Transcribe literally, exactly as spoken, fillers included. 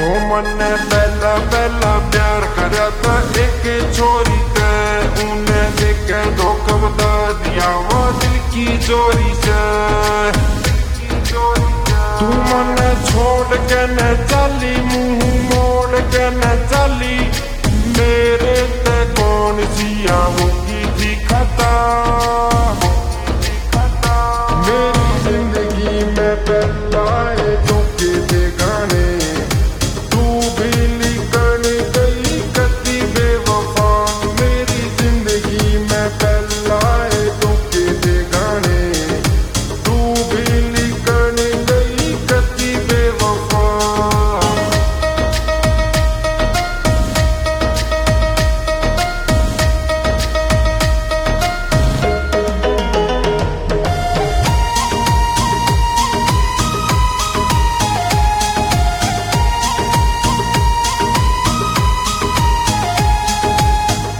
मन्ने पहला पहला प्यार करा था एक छोरी से, उन्हें देख के धोखा बता दिया वो दिल की चोरी से। तू मन्ने छोड़ के न चली, मुंह मोड़ के न चली, मेरे ते कौन सी होगी थी खता। मेरी जिंदगी में पहला है धोखे दे गाने, तू भी निकल गई कती बेवफा। मेरी जिंदगी में पहला